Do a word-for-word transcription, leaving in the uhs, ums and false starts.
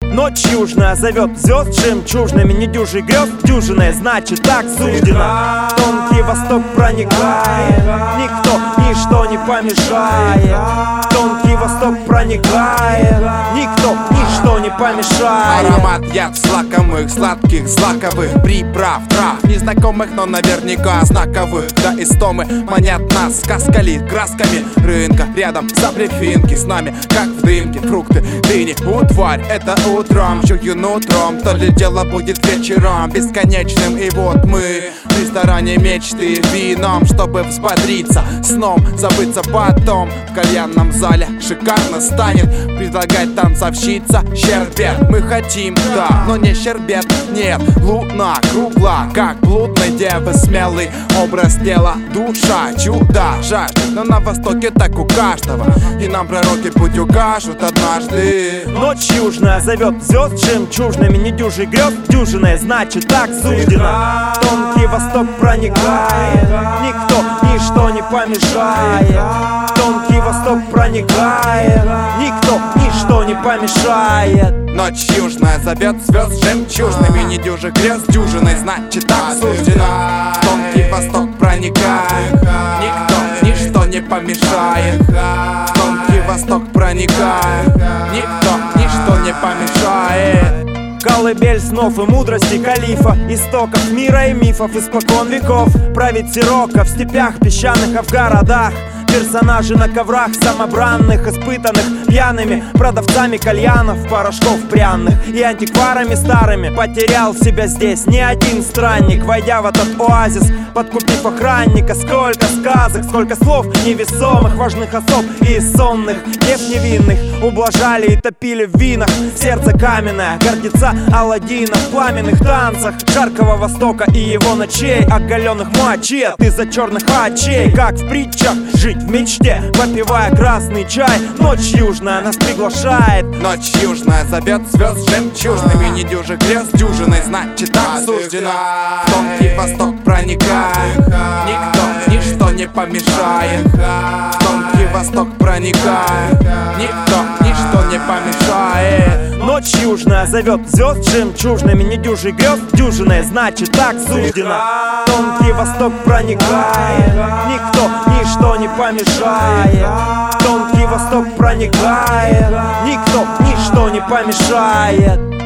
Ночь южная зовет звезд жемчужными, недюжий грез дюжиной, значит так суждено. Тонкий восток проникает, никто, ничто не помешает. Тонкий восток проникает, никто, ничто не помешает. Аромат яд лакомых, сладких, злаковых приправ, трав незнакомых, но наверняка знаковых. До истомы манят нас сказкали красками рынка. Рядом саблефинки с нами, как в дымке. Фрукты, дыни, утварь, это утром. Чую нутром, то ли дело будет вечером бесконечным. И вот мы в ресторане мечты вином, чтобы взбодриться, сном забыться потом. В кальянном зале шикарно станет предлагать танцовщица щербет. Мы хотим, да, но не щербет, нет. Луна кругла, как блудной девы, смелый образ тела, душа, чудо, жажда. Но на востоке так у каждого, и нам пророки путь укажут однажды. Ночь южная зовет звезд жемчужными, недюжий грез дюжиной, значит так суждено. Тонкий восток проникает, никто, ничто не помешает. Тонкий восток проникает, никто, ничто не помешает. Ночь южная зовет звезд жемчужными, недюжий грез дюжиной, значит так суждено. Тонкий восток проникает, никто, ничто не помешает. Тонкий восток проникает, никто, ничто не помешает. Колыбель снов и мудрости калифа, истоков мира и мифов испокон веков. Правит сирока в степях песчаных, а в городах персонажи на коврах самобранных, испытанных пьяными продавцами кальянов, порошков пряных и антикварами старыми. Потерял себя здесь не один странник, войдя в этот оазис, подкупив охранника. Сколько сказок, сколько слов невесомых, важных особ и сонных дев невинных ублажали и топили в винах. Сердце каменное, гордеца Аладдина в пламенных танцах жаркого востока и его ночей, оголенных мачет из-за черных очей. Как в притчах жить в мечте, попивая красный чай. Ночь южная нас приглашает. Ночь южная зовет звезд жемчужными, недюжий грез дюжиной, значит так суждено. В тонкий восток проникает, никто, ничто не помешает. В тонкий восток проникает, никто, ничто не помешает. Ночь южная зовет звезд жемчужными, недюжий грез дюжиной, значит так суждено. Тонкий восток проникает, никто, ничто не помешает. Тонкий восток проникает, никто, ничто не помешает.